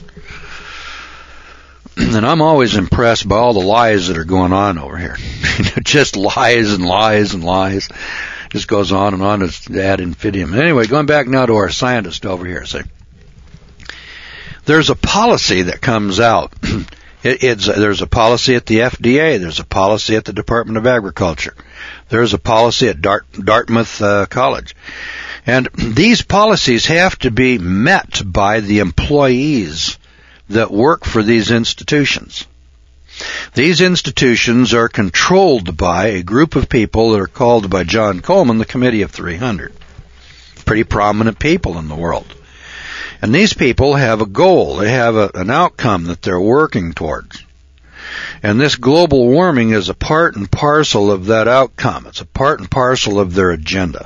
And I'm always impressed by all the lies that are going on over here. Just lies and lies and lies. Just goes on and on. It's ad infinitum. Anyway, going back now to our scientist over here. See, there's a policy that comes out. it, it's there's a policy at the F D A. There's a policy at the Department of Agriculture. There's a policy at Dart, Dartmouth uh, College, and these policies have to be met by the employees that work for these institutions. These institutions are controlled by a group of people that are called by John Coleman the Committee of three hundred. Pretty prominent people in the world. And these people have a goal. They have a, an outcome that they're working towards. And this global warming is a part and parcel of that outcome. It's a part and parcel of their agenda.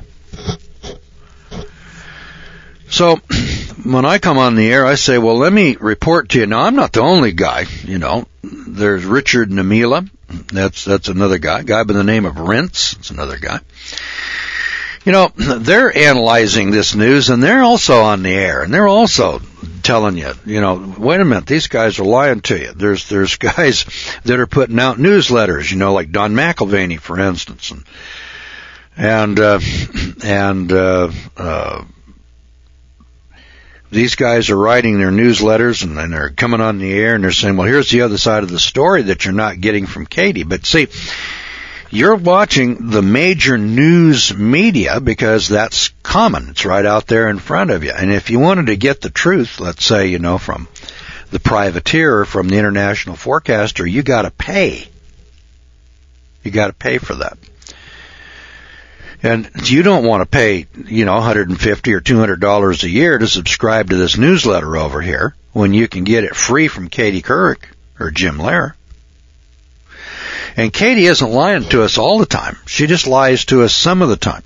So when I come on the air, I say, well, let me report to you. Now, I'm not the only guy, you know. There's Richard Namila. That's that's another guy. A guy by the name of Rentz. That's another guy. You know, they're analyzing this news, and they're also on the air, and they're also telling you, you know, wait a minute, these guys are lying to you. There's there's guys that are putting out newsletters, you know, like Don McElvaney, for instance, and and uh, and uh, uh, these guys are writing their newsletters, and, and they're coming on the air, and they're saying, well, here's the other side of the story that you're not getting from Katie. But see, you're watching the major news media because that's common. It's right out there in front of you. And if you wanted to get the truth, let's say, you know, from the privateer or from the international forecaster, you got to pay. You got to pay for that. And you don't want to pay, you know, one hundred fifty dollars or two hundred dollars a year to subscribe to this newsletter over here when you can get it free from Katie Couric or Jim Lehrer. And Katie isn't lying to us all the time. She just lies to us some of the time.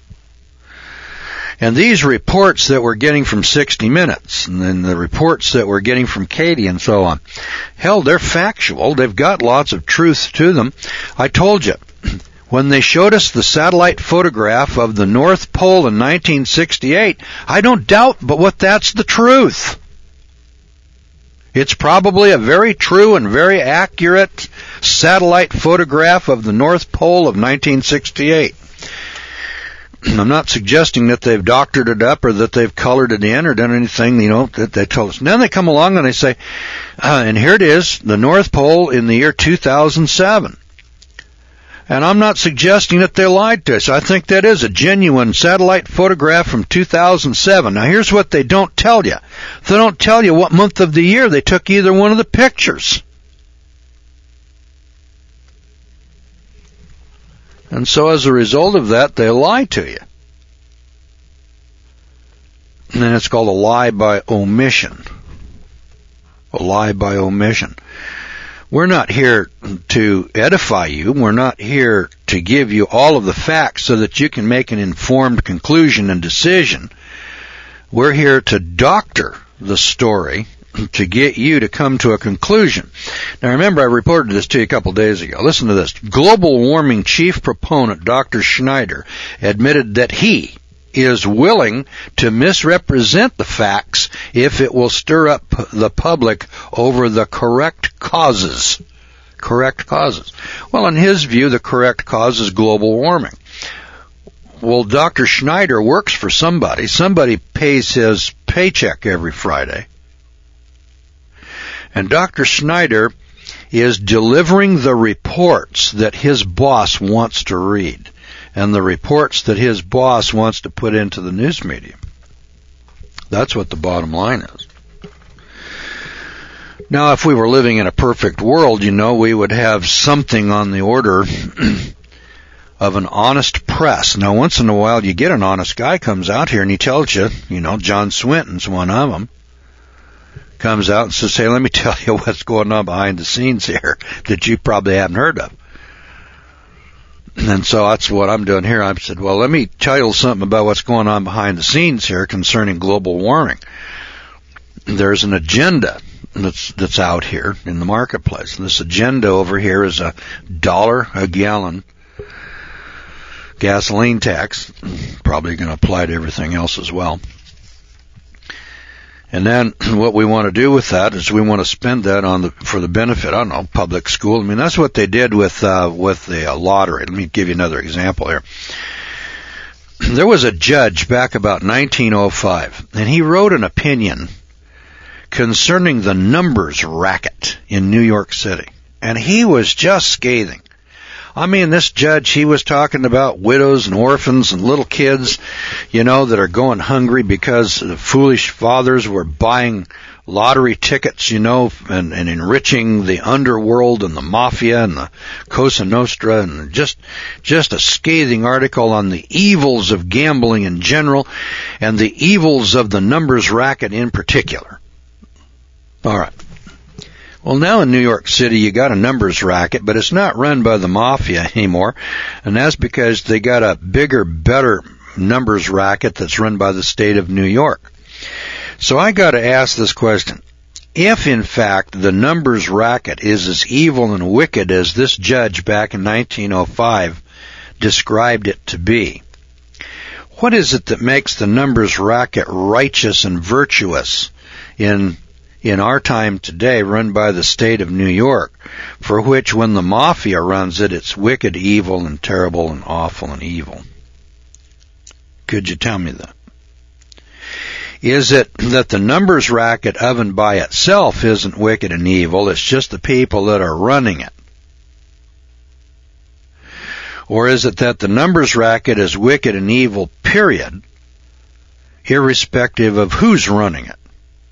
And these reports that we're getting from sixty minutes, and then the reports that we're getting from Katie and so on, hell, they're factual. They've got lots of truth to them. I told you, when they showed us the satellite photograph of the North Pole in nineteen sixty-eight, I don't doubt but what that's the truth. It's probably a very true and very accurate satellite photograph of the North Pole of nineteen sixty-eight. I'm not suggesting that they've doctored it up or that they've colored it in or done anything, you know, that they tell us. And then they come along and they say, uh, and here it is, the North Pole in the year two thousand seven. And I'm not suggesting that they lied to us. I think that is a genuine satellite photograph from two thousand seven. Now, here's what they don't tell you. They don't tell you what month of the year they took either one of the pictures. And so as a result of that, they lie to you. And then it's called a lie by omission. A lie by omission. We're not here to edify you. We're not here to give you all of the facts so that you can make an informed conclusion and decision. We're here to doctor the story to get you to come to a conclusion. Now remember, I reported this to you a couple days ago. Listen to this. Global warming chief proponent Doctor Schneider admitted that he is willing to misrepresent the facts if it will stir up the public over the correct causes. Correct causes. Well, in his view, the correct cause is global warming. Well, Doctor Schneider works for somebody. Somebody pays his paycheck every Friday. And Doctor Schneider is delivering the reports that his boss wants to read, and the reports that his boss wants to put into the news media. That's what the bottom line is. Now, if we were living in a perfect world, you know, we would have something on the order of an honest press. Now, once in a while, you get an honest guy comes out here and he tells you, you know, John Swinton's one of them, comes out and says, hey, let me tell you what's going on behind the scenes here that you probably haven't heard of. And so that's what I'm doing here. I said, well, let me tell you something about what's going on behind the scenes here concerning global warming. There's an agenda that's that's out here in the marketplace. And this agenda over here is a dollar a gallon gasoline tax, probably going to apply to everything else as well. And then what we want to do with that is we want to spend that on the for the benefit, I don't know, public school. I mean, that's what they did with uh, with the uh, lottery. Let me give you another example here. There was a judge back about nineteen oh five, and he wrote an opinion concerning the numbers racket in New York City. And he was just scathing. I mean, this judge, he was talking about widows and orphans and little kids, you know, that are going hungry because the foolish fathers were buying lottery tickets, you know, and, and enriching the underworld and the mafia and the Cosa Nostra, and just, just a scathing article on the evils of gambling in general and the evils of the numbers racket in particular. All right. Well, now in New York City, you got a numbers racket, but it's not run by the mafia anymore, and that's because they got a bigger, better numbers racket that's run by the state of New York. So I got to ask this question. If, in fact, the numbers racket is as evil and wicked as this judge back in nineteen oh five described it to be, what is it that makes the numbers racket righteous and virtuous in in our time today, run by the state of New York, for which when the mafia runs it, it's wicked, evil, and terrible, and awful, and evil? Could you tell me that? Is it that the numbers racket of and by itself isn't wicked and evil, it's just the people that are running it? Or is it that the numbers racket is wicked and evil, period, irrespective of who's running it?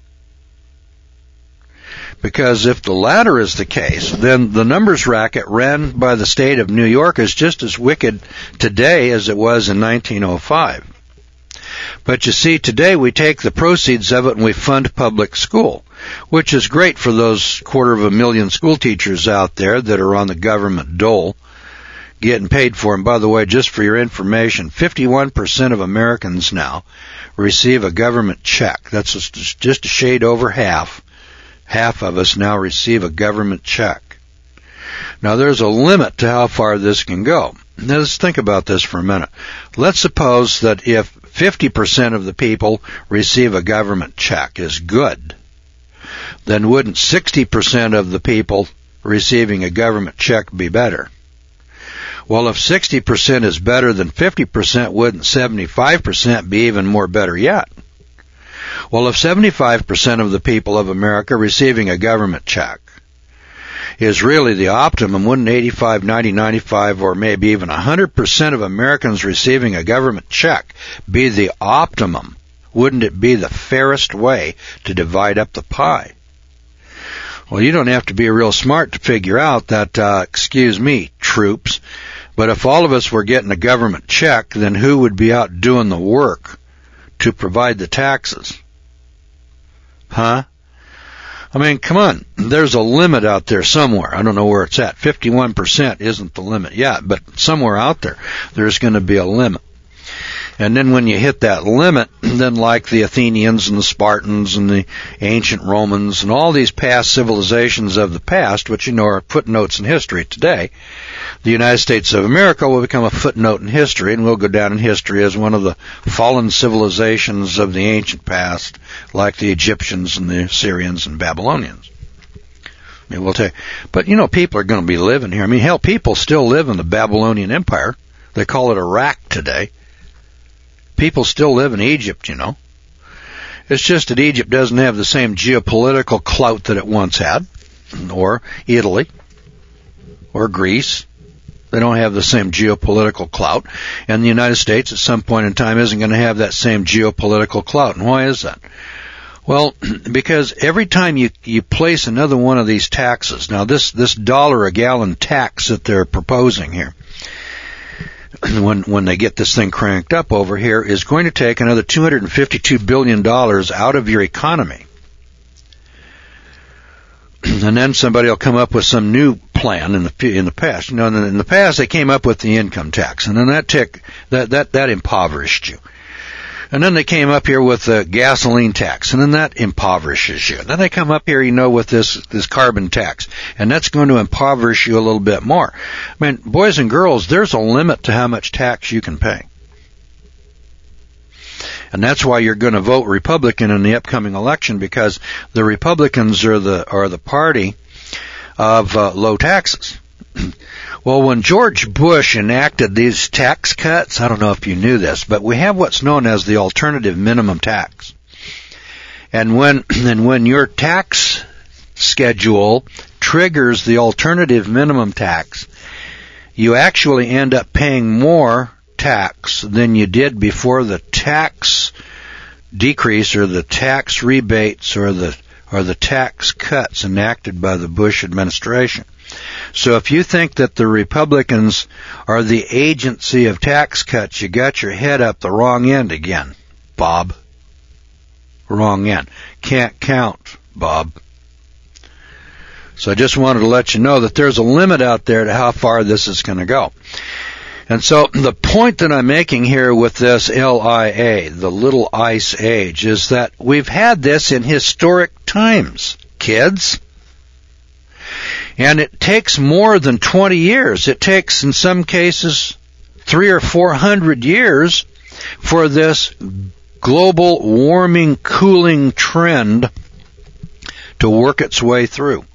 Because if the latter is the case, then the numbers racket ran by the state of New York is just as wicked today as it was in nineteen oh five. But you see, today we take the proceeds of it and we fund public school, which is great for those quarter of a million school teachers out there that are on the government dole, getting paid for. And by the way, just for your information, fifty-one percent of Americans now receive a government check. That's just, just a shade over half. Half of us now receive a government check. Now, there's a limit to how far this can go. Now, let's think about this for a minute. Let's suppose that if fifty percent of the people receive a government check is good, then wouldn't sixty percent of the people receiving a government check be better? Well, if sixty percent is better than fifty percent, wouldn't seventy-five percent be even more better yet? Well, if seventy-five percent of the people of America receiving a government check is really the optimum. Wouldn't eighty-five, ninety, ninety-five, or maybe even one hundred percent of Americans receiving a government check be the optimum? Wouldn't it be the fairest way to divide up the pie? Well, you don't have to be real smart to figure out that, uh, excuse me, troops, but if all of us were getting a government check, then who would be out doing the work to provide the taxes? Huh? I mean, come on. There's a limit out there somewhere. I don't know where it's at. fifty-one percent isn't the limit yet, but somewhere out there, there's going to be a limit. And then when you hit that limit, then like the Athenians and the Spartans and the ancient Romans and all these past civilizations of the past, which you know are footnotes in history today, the United States of America will become a footnote in history, and we'll go down in history as one of the fallen civilizations of the ancient past, like the Egyptians and the Assyrians and Babylonians. I mean, we'll tell you. But, you know, people are going to be living here. I mean, hell, people still live in the Babylonian Empire. They call it Iraq today. People still live in Egypt, you know. It's just that Egypt doesn't have the same geopolitical clout that it once had, or Italy, or Greece. They don't have the same geopolitical clout. And the United States at some point in time isn't going to have that same geopolitical clout. And why is that? Well, because every time you, you place another one of these taxes, now this, this dollar a gallon tax that they're proposing here, when when they get this thing cranked up over here, is going to take another two hundred fifty-two billion dollars out of your economy. And then somebody will come up with some new plan in the in the past. You know, in the past they came up with the income tax, and then that tick, that that that impoverished you. And then they came up here with the gasoline tax, and then that impoverishes you. And then they come up here, you know, with this, this carbon tax, and that's going to impoverish you a little bit more. I mean, boys and girls, there's a limit to how much tax you can pay. And that's why you're going to vote Republican in the upcoming election, because the Republicans are the, are the party of uh, low taxes. Well, when George Bush enacted these tax cuts, I don't know if you knew this, but we have what's known as the alternative minimum tax. And when, and when your tax schedule triggers the alternative minimum tax, you actually end up paying more tax than you did before the tax decrease or the tax rebates or the, or the tax cuts enacted by the Bush administration. So if you think that the Republicans are the agency of tax cuts, you got your head up the wrong end again, Bob. Wrong end. Can't count, Bob. So I just wanted to let you know that there's a limit out there to how far this is going to go. And so the point that I'm making here with this L I A, the Little Ice Age, is that we've had this in historic times, kids. And it takes more than twenty years. It takes, in some cases, three or four hundred years for this global warming, cooling trend to work its way through.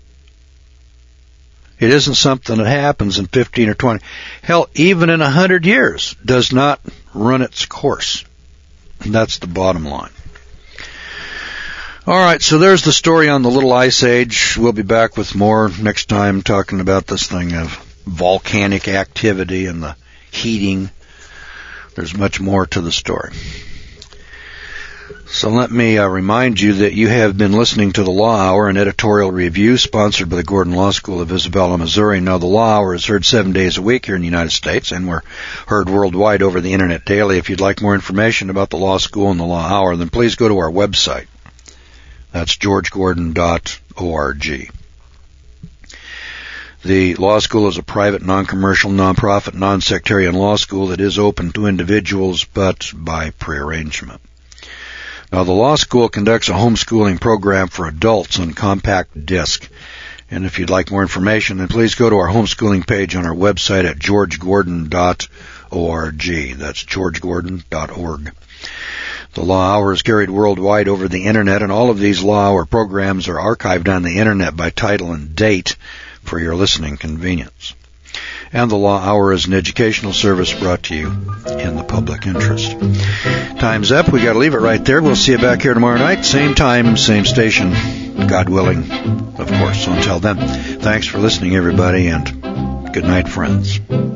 It isn't something that happens in fifteen or twenty. Hell, even in one hundred years does not run its course. And that's the bottom line. All right, so there's the story on the Little Ice Age. We'll be back with more next time talking about this thing of volcanic activity and the heating. There's much more to the story. So let me uh, remind you that you have been listening to the Law Hour, an editorial review sponsored by the Gordon Law School of Isabella, Missouri. Now, the Law Hour is heard seven days a week here in the United States, and we're heard worldwide over the Internet daily. If you'd like more information about the Law School and the Law Hour, then please go to our website. That's george gordon dot org. The law school is a private, non-commercial, non-profit, non-sectarian law school that is open to individuals, but by prearrangement. Now, the law school conducts a homeschooling program for adults on compact disc. And if you'd like more information, then please go to our homeschooling page on our website at george gordon dot org. That's george gordon dot org. The Law Hour is carried worldwide over the Internet, and all of these Law Hour programs are archived on the Internet by title and date for your listening convenience. And the Law Hour is an educational service brought to you in the public interest. Time's up. We got to leave it right there. We'll see you back here tomorrow night. Same time, same station. God willing, of course. So until then, thanks for listening, everybody, and good night, friends.